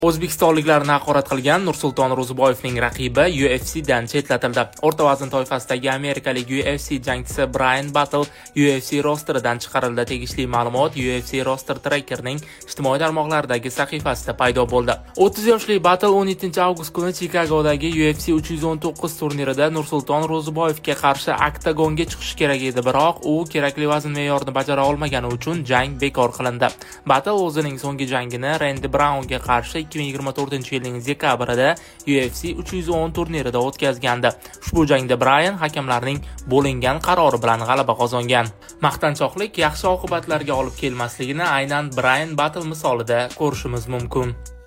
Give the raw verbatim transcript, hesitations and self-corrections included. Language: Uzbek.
O'zbekistonliklarni haqorat qilgan Nursulton Ro'ziboyevning raqibi U F C dan chetlatildi. O'rta vazn toifasidagi amerikalik U F C jangchisi Brian Battle U F C rosteridan chiqarildi. Tegishli ma'lumot U F C roster trackerning ijtimoiy tarmoqlardagi sahifasida paydo bo'ldi. o'ttiz yoshli Battle o'n yettinchi avgust kuni Chikagodagi U F C uch yuz o'n to'qqiz turnirida Nursulton Ro'ziboyevga qarshi oktagonga chiqishi kerak edi, biroq u kerakli vazn me'yorini bajara olmagani uchun jang bekor qilindi. Battle o'zining so'nggi jangini Randy Brownga qarshi ikki ming yigirma to'rtinchi yilning dekabrida U F C uch yuz o'n turnirida o'tkazgandi. Ushbu jangda Brian hakamlarning bo'lingan qarori bilan g'alaba qozongan. Maqtanchoqlik yaxshi oqibatlarga olib kelmasligini aynan Brian Battle misolida ko'rishimiz mumkin.